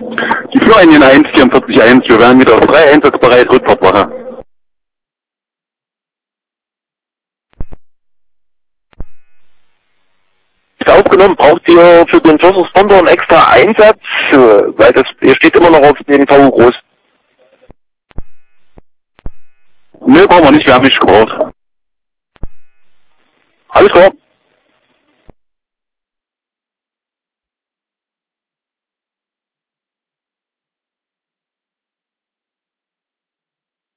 Die Fluglinien 1441, wir werden wieder frei einsatzbereit Rückfahrt machen. Ist aufgenommen, braucht ihr für den First Responder einen extra Einsatz? Weil das, ihr steht immer noch auf den VU groß. Nö, brauchen wir nicht, wir haben nicht gebraucht. Alles klar.